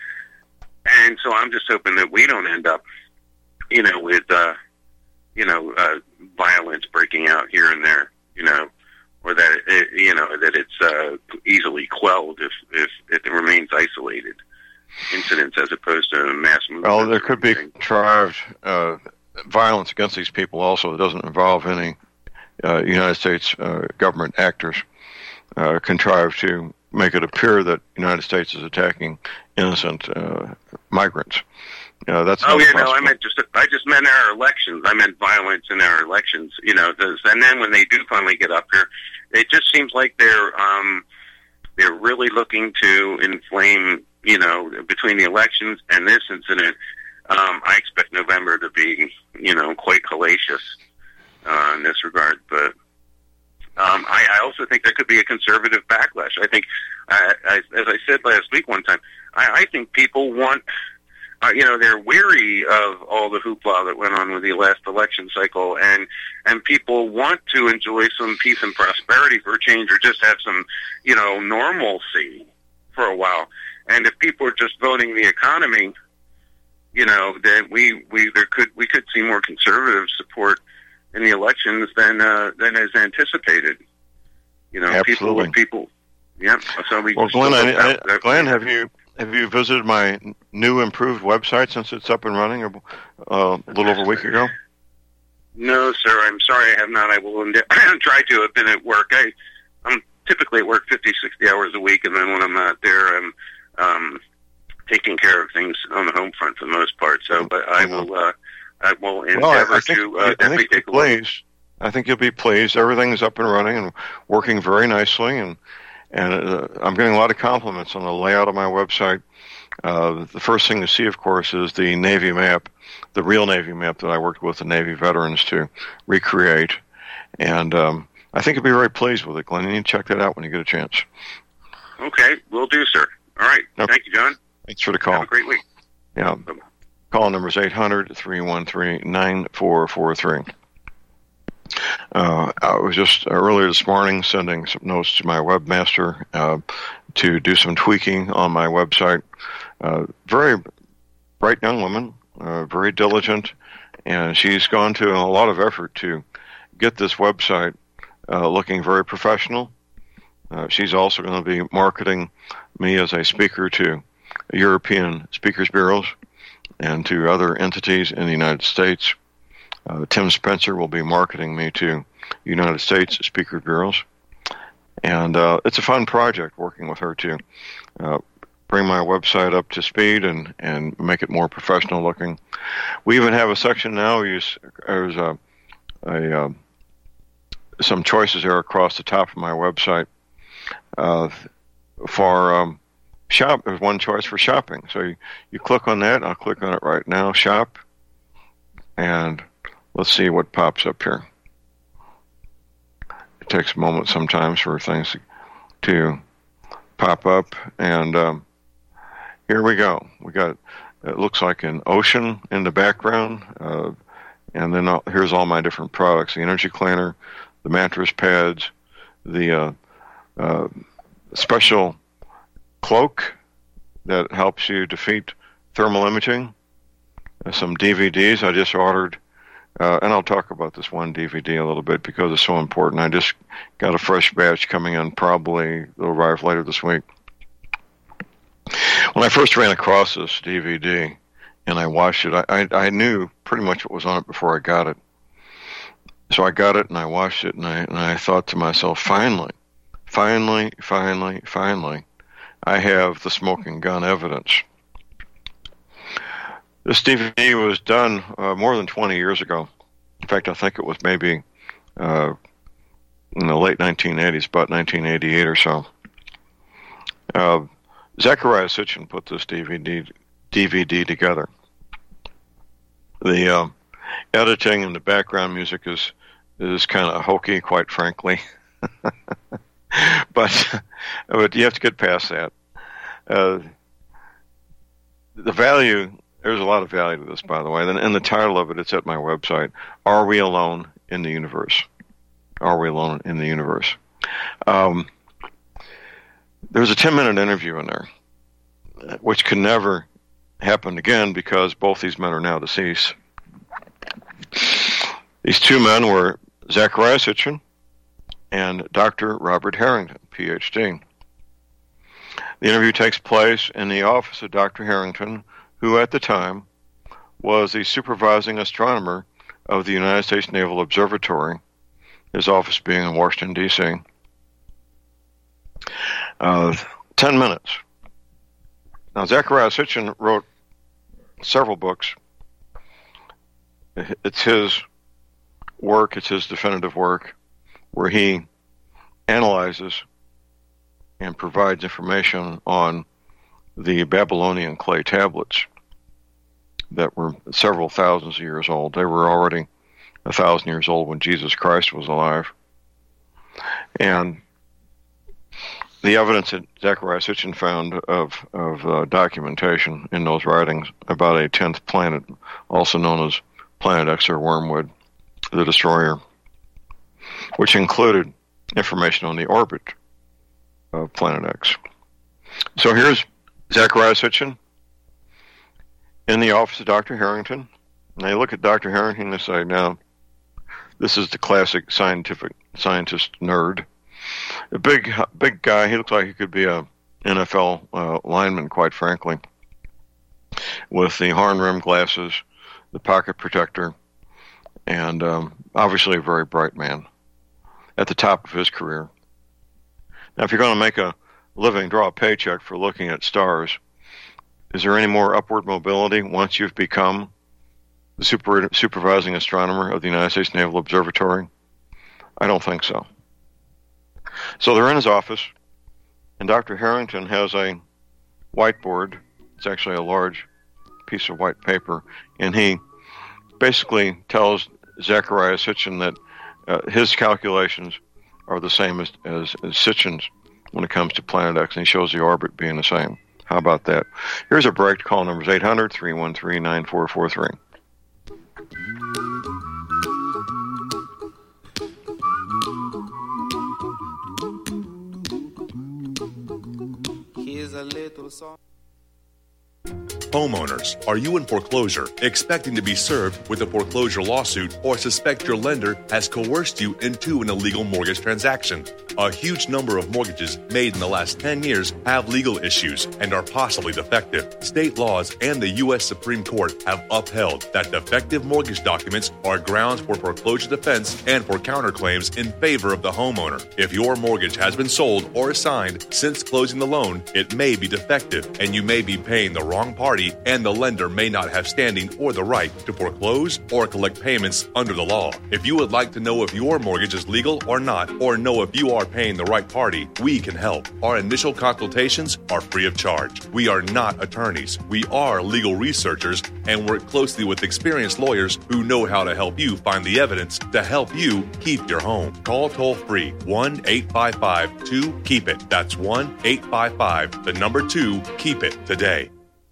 And so I'm just hoping that we don't end up, you know, with, uh, you know, uh, violence breaking out here and there, you know, or that, it, you know, that it's uh, easily quelled if, if, if it remains isolated incidents as opposed to mass movements. Well, there could be contrived uh, violence against these people also that doesn't involve any uh, United States uh, government actors uh, contrived to make it appear that the United States is attacking innocent uh, migrants. Uh, that's oh yeah, possible. no, I meant just I just meant our elections. I meant violence in our elections. You know, those, and then when they do finally get up here, it just seems like they're um, they're really looking to inflame. You know, between the elections and this incident, um, I expect November to be, you know, quite hellacious uh, in this regard. But um, I, I also think there could be a conservative backlash. I think, I, I, as I said last week one time, I, I think people want, uh, you know, they're weary of all the hoopla that went on with the last election cycle, and and people want to enjoy some peace and prosperity for a change, or just have some, you know, normalcy for a while. And if people are just voting the economy, you know, then we, we there could we could see more conservative support in the elections than uh, than is anticipated. You know, Absolutely. people people Yep. So we well, Glenn, I, I, Glenn, have you have you visited my new improved website since it's up and running uh, a little over a week ago? No, sir. I'm sorry, I have not. I will try to. I've been at work. I, I'm typically at work fifty, sixty hours a week, and then when I'm not there, I'm um, taking care of things on the home front for the most part. So, but I will. Uh, I will endeavor well, I, I think, to uh, I definitely think take a pleased. look. I think you'll be pleased. Everything's up and running and working very nicely, and and uh, I'm getting a lot of compliments on the layout of my website. Uh, the first thing to see, of course, is the Navy map, the real Navy map that I worked with the Navy veterans to recreate, and um, I think you'll be very pleased with it, Glenn. You need to check that out when you get a chance. Okay, will do, sir. All right. Yep. Thank you, John. Thanks for the call. Have a great week. Yeah. Bye-bye. Call number is eight hundred, three one three, nine four four three. Uh, I was just earlier this morning sending some notes to my webmaster uh, to do some tweaking on my website. Uh, very bright young woman, uh, very diligent, and she's gone to a lot of effort to get this website uh, looking very professional. Uh, she's also going to be marketing me as a speaker to European speakers bureaus and to other entities in the United States. Uh, Tim Spencer will be marketing me to United States speaker bureaus. And uh, it's a fun project working with her to uh, bring my website up to speed and, and make it more professional looking. We even have a section now, use, there's a, a, uh, some choices there across the top of my website uh, for um, shop. There's one choice for shopping. So you, you click on that. I'll click on it right now, shop, and let's see what pops up here. It takes a moment sometimes for things to pop up, and um, here we go. We got, it looks like an ocean in the background, uh, and then I'll, here's all my different products: the energy cleaner, the mattress pads, the uh, uh, special cloak that helps you defeat thermal imaging, uh, some D V Ds I just ordered. Uh, and I'll talk about this one D V D a little bit because it's so important. I just got a fresh batch coming in, probably it'll arrive later this week. When I first ran across this D V D and I watched it, I, I, I knew pretty much what was on it before I got it. So I got it and I watched it, and I, and I thought to myself, finally, finally, finally, finally, I have the smoking gun evidence. This D V D was done uh, more than twenty years ago. In fact, I think it was maybe uh, in the late nineteen eighties, about nineteen eighty-eight or so. Uh, Zachariah Sitchin put this D V D D V D together. The uh, editing and the background music is is kind of hokey, quite frankly. but but you have to get past that. Uh, the value. There's a lot of value to this, by the way. And, and the title of it, it's at my website. Are We Alone in the Universe? Are We Alone in the Universe? Um, there's a ten-minute interview in there, which can never happen again because both these men are now deceased. These two men were Zachariah Sitchin and Doctor Robert Harrington, P H D. The interview takes place in the office of Doctor Harrington, who at the time was the supervising astronomer of the United States Naval Observatory, his office being in Washington, D C Uh, ten minutes. Now, Zachariah Sitchin wrote several books. It's his work, it's his definitive work, where he analyzes and provides information on the Babylonian clay tablets that were several thousands of years old. They were already a thousand years old when Jesus Christ was alive. And the evidence that Zachariah Sitchin found of, of uh, documentation in those writings about a tenth planet, also known as Planet X or Wormwood, the destroyer, which included information on the orbit of Planet X. So here's Zachariah Sitchin in the office of Doctor Harrington. And they look at Doctor Harrington and say, now, this is the classic scientific scientist nerd. A big, big guy. He looks like he could be a N F L uh, lineman, quite frankly, with the horn rim glasses, the pocket protector, and um, obviously a very bright man at the top of his career. Now, if you're going to make a living, draw a paycheck for looking at stars, is there any more upward mobility once you've become the super, supervising astronomer of the United States Naval Observatory? I don't think so. So they're in his office, and Doctor Harrington has a whiteboard. It's actually a large piece of white paper, and he basically tells Zecharia Sitchin that uh, his calculations are the same as, as, as Sitchin's when it comes to Planet X, and he shows the orbit being the same. How about that? Here's a break. Call numbers eight hundred, three one three, nine four four three. Here's a little song. Homeowners, are you in foreclosure, expecting to be served with a foreclosure lawsuit, or suspect your lender has coerced you into an illegal mortgage transaction? A huge number of mortgages made in the last ten years have legal issues and are possibly defective. State laws and the U S Supreme Court have upheld that defective mortgage documents are grounds for foreclosure defense and for counterclaims in favor of the homeowner. If your mortgage has been sold or assigned since closing the loan, it may be defective and you may be paying the wrong party, and the lender may not have standing or the right to foreclose or collect payments under the law. If you would like to know if your mortgage is legal or not, or know if you are paying the right party, we can help. Our initial consultations are free of charge. We are not attorneys. We are legal researchers and work closely with experienced lawyers who know how to help you find the evidence to help you keep your home. Call toll-free one eight five five two keep it. That's one eight five five, the number two, keep it today.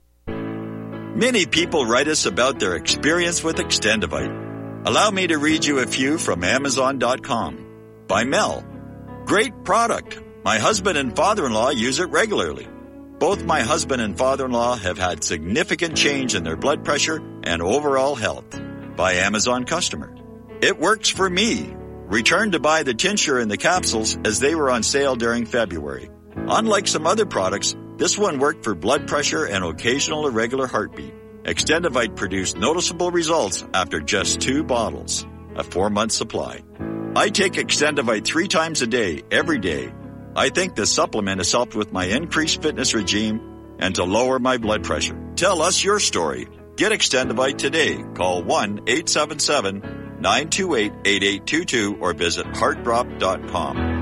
Many people write us about their experience with Extendivite. Allow me to read you a few from Amazon dot com. By Mel. Great product. My husband and father-in-law use it regularly. Both my husband and father-in-law have had significant change in their blood pressure and overall health. By Amazon customer. It works for me. Returned to buy the tincture and the capsules as they were on sale during February. Unlike some other products, this one worked for blood pressure and occasional irregular heartbeat. Extendivite produced noticeable results after just two bottles, a four-month supply. I take Extendivite three times a day, every day. I think the supplement has helped with my increased fitness regime and to lower my blood pressure. Tell us your story. Get Extendivite today. Call one eight seven seven, nine two eight, eight eight two two or visit heart drop dot com.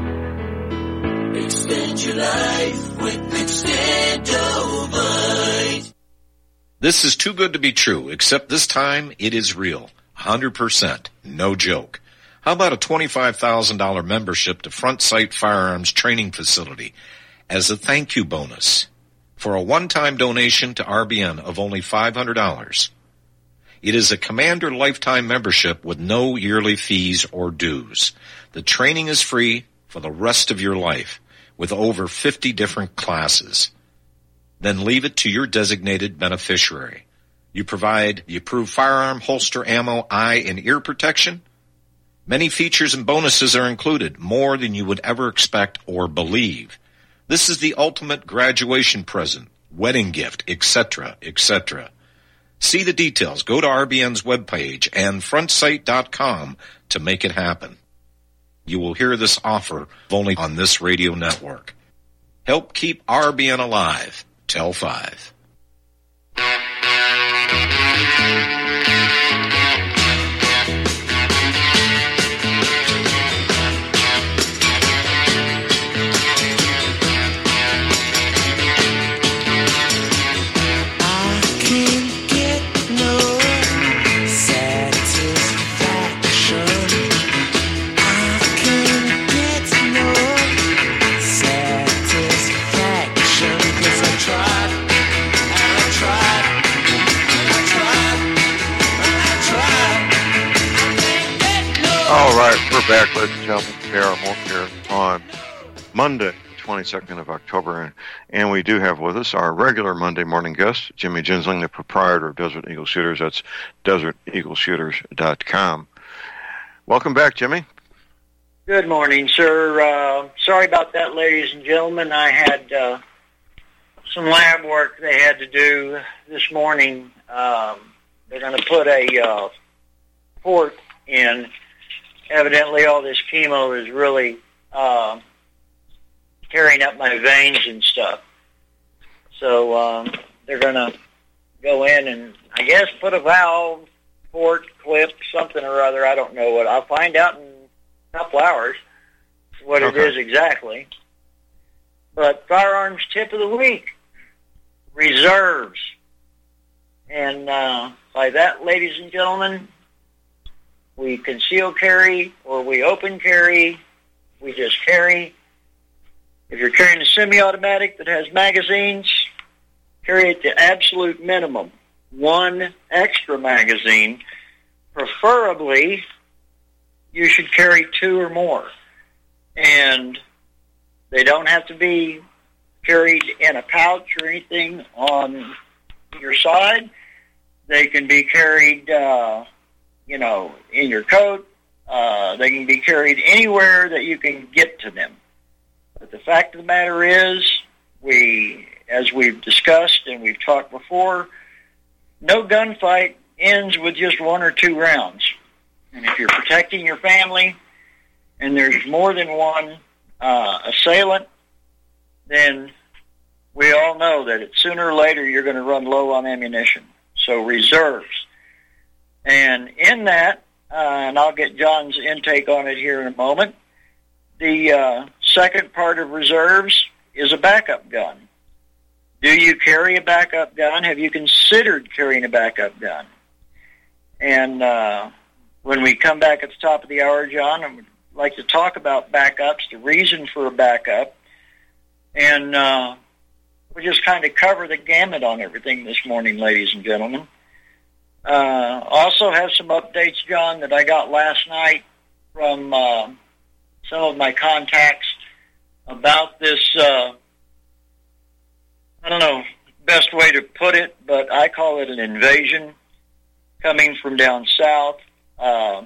Extend your life with Extendivite. This is too good to be true, except this time it is real. one hundred percent. No joke. How about a twenty-five thousand dollars membership to Front Sight Firearms Training Facility as a thank you bonus for a one-time donation to R B N of only five hundred dollars? It is a Commander lifetime membership with no yearly fees or dues. The training is free for the rest of your life, with over fifty different classes. Then leave it to your designated beneficiary. You provide the approved firearm, holster, ammo, eye, and ear protection. Many features and bonuses are included, more than you would ever expect or believe. This is the ultimate graduation present, wedding gift, et cetera, et cetera. See the details. Go to R B N's webpage and front sight dot com to make it happen. You will hear this offer only on this radio network. Help keep R B N alive. Tell five. All right, we're back, ladies and gentlemen. J R Moore here on Monday, the twenty-second of October, and, and we do have with us our regular Monday morning guest, Jimmy Ginsling, the proprietor of Desert Eagle Shooters. That's desert eagle shooters dot com. Welcome back, Jimmy. Good morning, sir. Uh, sorry about that, ladies and gentlemen. I had uh, some lab work they had to do this morning. Um, they're going to put a uh, port in. Evidently, all this chemo is really uh, tearing up my veins and stuff. So um, they're going to go in and, I guess, put a valve, port, clip, something or other. I don't know what. I'll find out in couple hours what okay. it is exactly. But firearms tip of the week, reserves. And uh, by that, ladies and gentlemen, we conceal carry or we open carry, we just carry. If you're carrying a semi-automatic that has magazines, carry it to absolute minimum. One extra magazine, preferably you should carry two or more. And they don't have to be carried in a pouch or anything on your side. They can be carried, uh, you know, in your coat. Uh, they can be carried anywhere that you can get to them. But the fact of the matter is, we, as we've discussed and we've talked before, no gunfight ends with just one or two rounds. And if you're protecting your family and there's more than one uh, assailant, then we all know that it, sooner or later you're going to run low on ammunition. So reserves. And in that, uh, and I'll get John's intake on it here in a moment, the uh, second part of reserves is a backup gun. Do you carry a backup gun? Have you considered carrying a backup gun? And uh, when we come back at the top of the hour, John, I would like to talk about backups, the reason for a backup, and uh, we'll just kind of cover the gamut on everything this morning, ladies and gentlemen. Uh, also have some updates, John, that I got last night from uh, some of my contacts about this, uh, I don't know, best way to put it, but I call it an invasion coming from down south. Uh,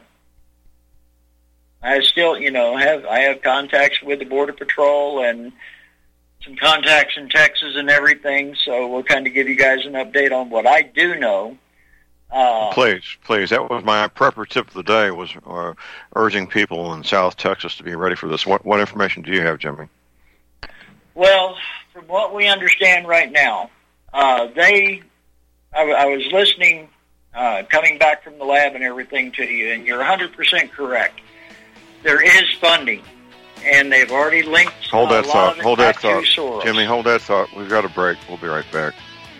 I still, you know, have I have contacts with the Border Patrol and some contacts in Texas and everything, so we'll kind of give you guys an update on what I do know. Uh, please, please. That was my prepper tip of the day, was uh, urging people in South Texas to be ready for this. What, what information do you have, Jimmy? Well, from what we understand right now, uh, they, I, I was listening, uh, coming back from the lab and everything to you, and you're one hundred percent correct. There is funding, and they've already linked Hold that a lot thought. of it Hold that back thought. to Soros. Jimmy, hold that thought. We've got a break. We'll be right back.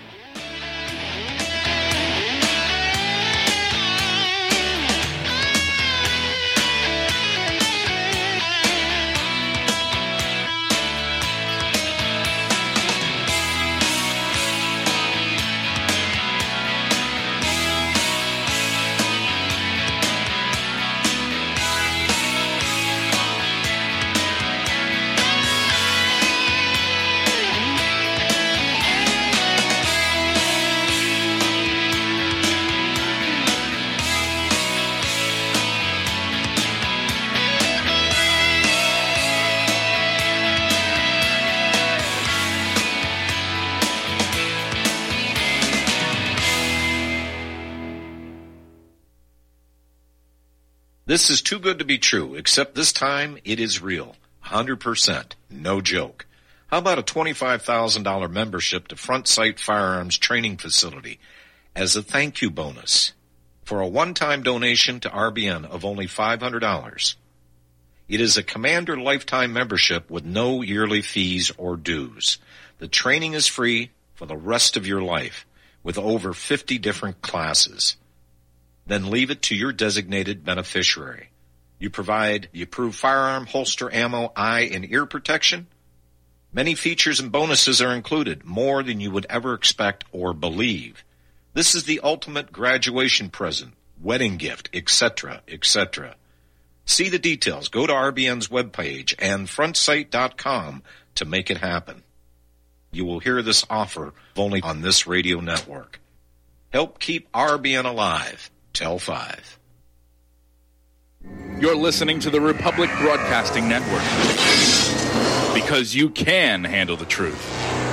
This is too good to be true, except this time it is real. one hundred percent. No joke. How about a twenty-five thousand dollars membership to Front Sight Firearms Training Facility as a thank you bonus for a one-time donation to R B N of only five hundred dollars? It is a Commander lifetime membership with no yearly fees or dues. The training is free for the rest of your life with over fifty different classes. Then leave it to your designated beneficiary. You provide the approved firearm, holster, ammo, eye, and ear protection. Many features and bonuses are included, more than you would ever expect or believe. This is the ultimate graduation present, wedding gift, et cetera, et cetera. See the details. Go to R B N's webpage and front sight dot com to make it happen. You will hear this offer only on this radio network. Help keep R B N alive. Tell five. You're listening to the Republic Broadcasting Network. Because you can handle the truth.